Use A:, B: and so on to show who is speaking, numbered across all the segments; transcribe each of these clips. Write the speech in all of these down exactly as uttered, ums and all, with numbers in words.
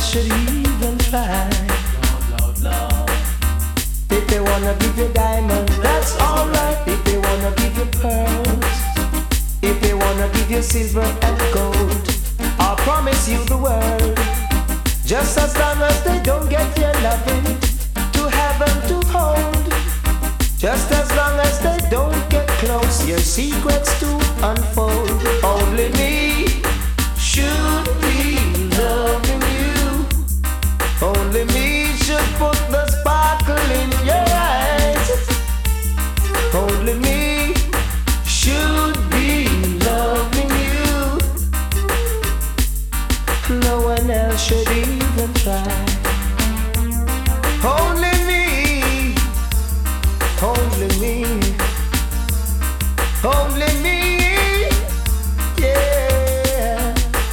A: should even try.
B: Lord, Lord, Lord.
A: If they wanna give you diamonds, that's alright. If they wanna give you pearls, if they wanna give you silver and gold, I'll promise you the world. Just as long as they don't get your loving to have and to hold. Just as long as they don't get close, your secrets to unfold. Only me should be loving you. Only me should put the sparkle in your eyes. Only me should be loving you. No one else should even try. Only me, only me, only me, yeah.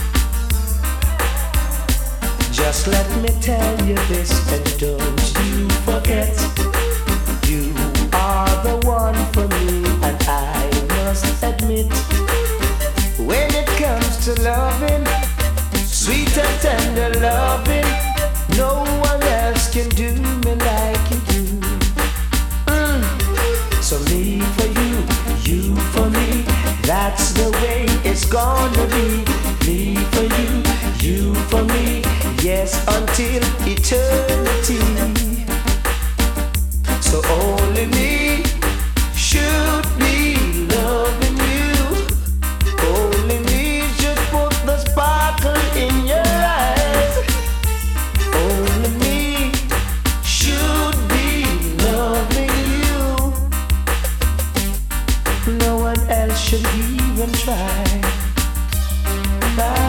A: Just let me tell you this and don't you forget. You are the one for me, and I must admit, when it comes to loving, sweet and tender loving, no one else can do me like you do. Mm. So me for you, you for me, that's the way it's gonna be. Me for you, you for me, yes, until eternity. So only me should be loving you. Only me should put the sparkle in your eyes. Only me should be loving you. No one else should even try.